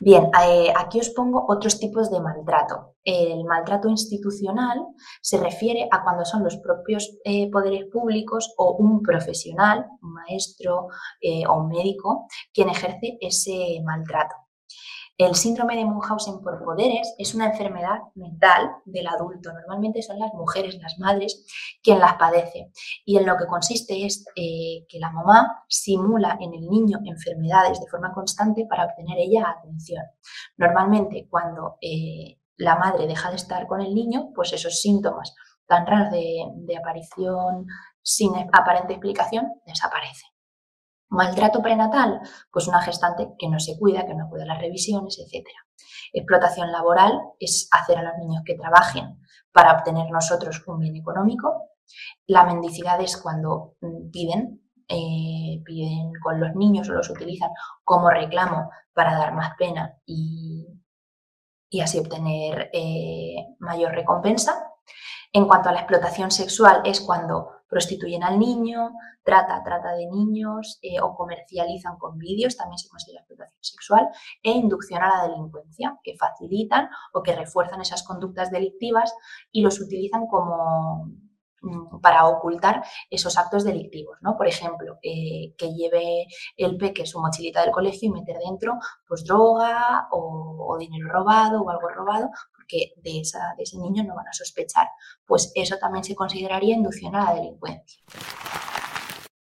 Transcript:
Bien, aquí os pongo otros tipos de maltrato. El maltrato institucional se refiere a cuando son los propios poderes públicos o un profesional, un maestro o un médico, quien ejerce ese maltrato. El síndrome de Munchausen por poderes es una enfermedad mental del adulto. Normalmente son las mujeres, las madres, quien las padece. Y en lo que consiste es que la mamá simula en el niño enfermedades de forma constante para obtener ella atención. Normalmente cuando la madre deja de estar con el niño, pues esos síntomas tan raros de aparición sin aparente explicación desaparecen. Maltrato prenatal, pues una gestante que no se cuida, que no cuida las revisiones, etc. Explotación laboral es hacer a los niños que trabajen para obtener nosotros un bien económico. La mendicidad es cuando piden con los niños o los utilizan como reclamo para dar más pena y así obtener mayor recompensa. En cuanto a la explotación sexual, es cuando prostituyen al niño, trata de niños o comercializan con vídeos, también se considera explotación sexual, e inducción a la delincuencia, que facilitan o que refuerzan esas conductas delictivas y los utilizan como para ocultar esos actos delictivos, ¿no? Por ejemplo, que lleve el peque su mochilita del colegio y meter dentro pues droga o dinero robado o algo robado, porque de ese niño no van a sospechar. Pues eso también se consideraría inducción a la delincuencia.